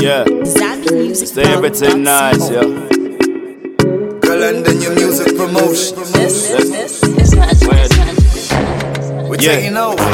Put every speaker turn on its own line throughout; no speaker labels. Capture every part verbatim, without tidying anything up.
Yeah, stay everything nice, yeah.
Girl, and then your music promotion.
This, this, this, this not, this not.
We're
Yeah.
taking over.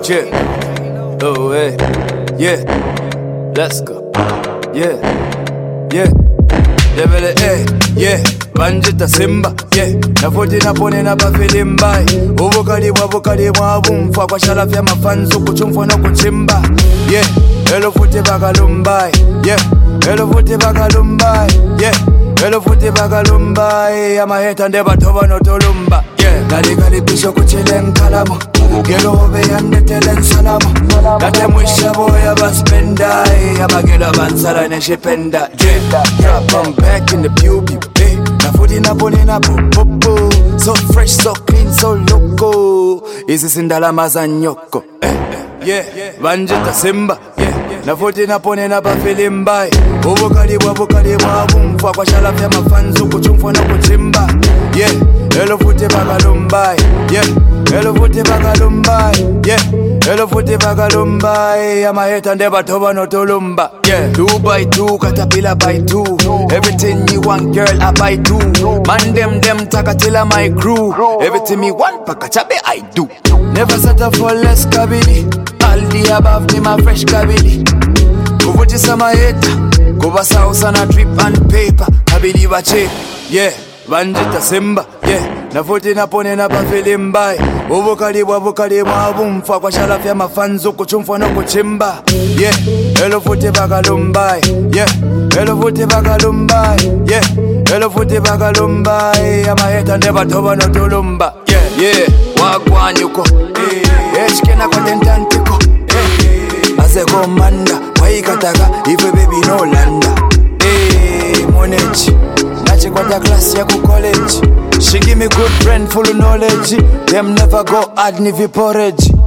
Yeah. Oh, hey. Yeah. Let's go. Yeah. Yeah. Level A. Yeah. Banjita Simba. Yeah. Nafuti napone na bafilimbai. Ubukali wabukali wabumfa kwa shalafi ya mafanzu kuchumfwa na kuchimba. Yeah. Hello futi bagalumbai. Yeah. Hello futi bagalumbai. Yeah. Hello futi bagalumbai. Ama heta ndeba toba no tolumba. Yeah. Gali gali pisho kuchile nkalamu. Gelo ove yande tele nsalamu. Nate mwisha boya baspendai. Ama gelo bansala neshipenda. Yeah. Drop I'm back in the pubi. Hey. Nafuti napone na popopo. So fresh, so clean, so loco. Izi sindalama za nyoko. Eh. Yeah, Banjita Simba. Yeah, nafuti napone na bafilimbai. Ubukali wabukali wabumfa kwa shalafi ya mafanzu kuchumfwa na kuchimba. Yeah, hello futi bagalumbai. Yeah, hello futi bagalumbai. Yeah, hello futi bagalumbai. Ama heta ndeba toba no tolumba. Yeah, two by two, caterpillar by two. Everything you want, girl, I buy two. Man them them takatila my crew. Everything me want, pakachabe I do. Never settle for less kabili. All the above ni my fresh kabili. Kuvutisa maheta kuba sausa na drip and paper. Kabili wache. Yeah, Banjita Simba. Yeah, nafuti napone na bafilimbai. Ubukali wabukali wabumfa kwa shalafi ya mafanzu kuchumfwa na kuchimba. Yeah, hello futi bagalumbai. Yeah, hello futi bagalumbai. Yeah, hello futi bagalumbai. Ama heta ndeba toba no tolumba. Yeah, yeah, wagwanyuko. Yeah, chikena kwa tentantiko. Yeah, aze komanda waikataga ife baby no landa. Hey, monechi nachi kwa ja class ya ku college. She give me good brain full of knowledge. Them never go hard ni vi porridge.